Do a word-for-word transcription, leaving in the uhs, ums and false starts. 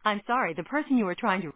I'm sorry, the person you are trying to